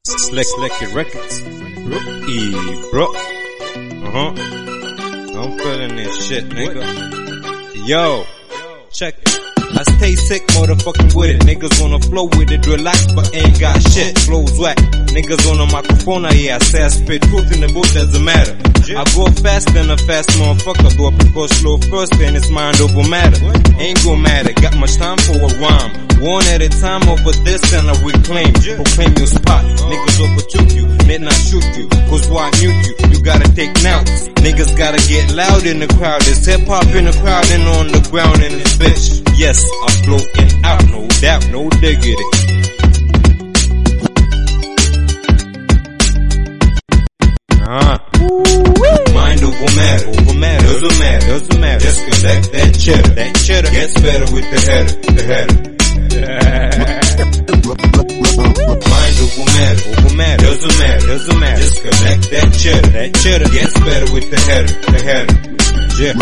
Select Records. Bro. I'm feeling this shit, nigga. Yo, check it. I stay sick, motherfucking with it. Niggas wanna flow with it, relax, but ain't got shit. Flows whack. Niggas on the microphone, I say I spit truth in the book, doesn't matter. I go fast than a fast motherfucker, though I prefer slow first, and it's mind over matter. Ain't gon' matter, got much time for a rhyme. One at a time over this, and I reclaim. Proclaim your spot. Niggas overtook you, midnight shoot you. Cause why mute you? You gotta take notes. Niggas gotta get loud in the crowd. There's hip hop in the crowd and on the ground in this bitch. Yes, I flow in out, no doubt, no diggity. Mind over matter, doesn't matter. Just collect that cheddar gets better with the header. Mind over matter, doesn't matter. Just collect that cheddar gets better with the header. Yeah.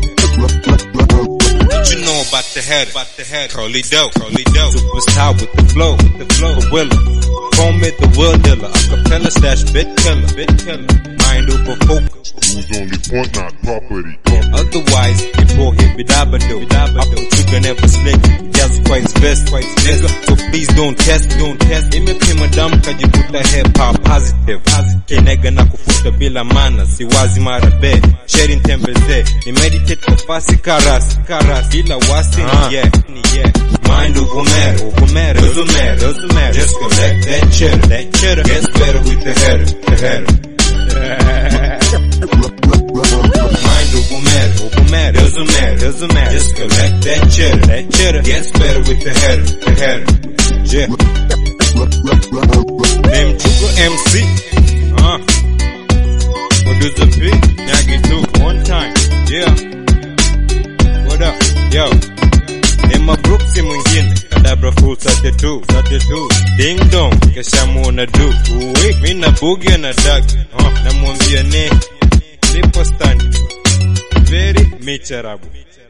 What you know about the header? Curly dough. Superstar with the flow, gorilla. Chrome it, the world dealer. Acapella / bit killer. Mind over focus. Who's only point, not property. Otherwise, you prohibit-abado. You can never slick. Just quite best, nigga. So please don't test. Imepima damu kajikuta hip hop positive. Kinega na kufuta bila mana. Siwazi mara be. Sharing tembeze. Ni meditate kwa fasi karas. Bila wasi ni yeah. Mind over matter, doesn't matter. Just collect that cheddar gets better with the header. Mind over matter, doesn't matter. Just collect that cheddar gets better with the header. Yeah. Name Chuko MC. Producer P. Nyagi 2. One time. Yeah. What up? Yo. Name Brooksy mwingine. Kadabra full 32. Ding dong. Kesha muona do. Uwe. Mina boogie na dag. Namwambia ne. Lipo stand. Very micharabu.